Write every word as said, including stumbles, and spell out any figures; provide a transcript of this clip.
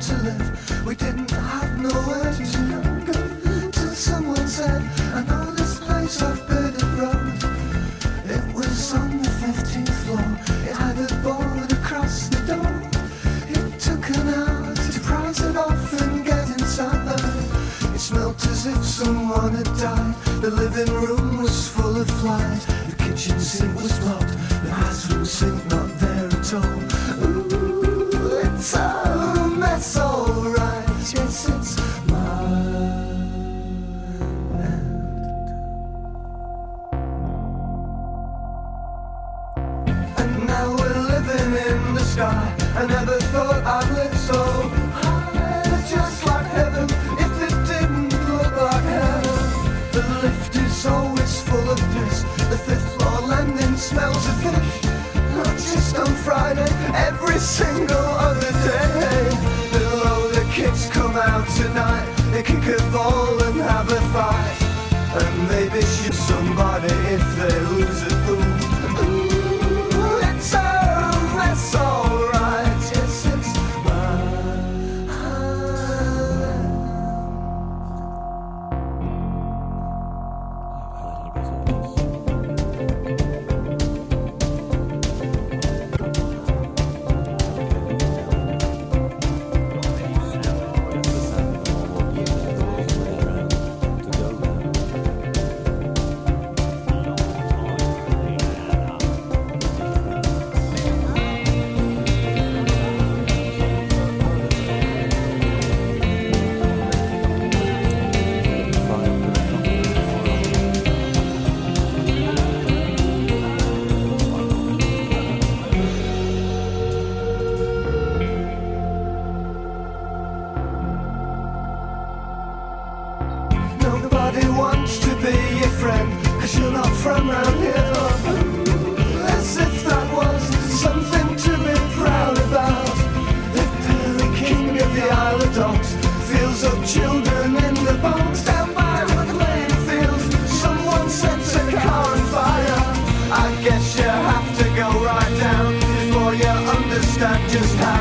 to live. We didn't have nowhere to go till someone said, I know this place off Birdie Road. It was on the fifteenth floor. It had a board across the door. It took an hour to price it off and get inside. It smelt as if someone had died. The living room was full of flies. The kitchen sink was blocked. The bathroom sink not there at all. Ooh, it's a mess, alright. Yes, it's my end. And now we're living in the sky. I never thought I'd live so high, just like heaven. If it didn't look like heaven. The lift is always full of piss. The fifth floor landing smells of fish. Not just on Friday, every single other day. Below the kids come out tonight. They kick a ball and have a fight. And maybe shoot somebody if they lose a pool. Ooh, it's a mess, alright. Yes, it's nobody wants to be your friend, cause you're not from round here. As if that was something to be proud about. The Billy King of the Isle of Dogs feels up children in the box. Down by the playing fields, someone sets a car on fire. I guess you have to go right down before you understand just how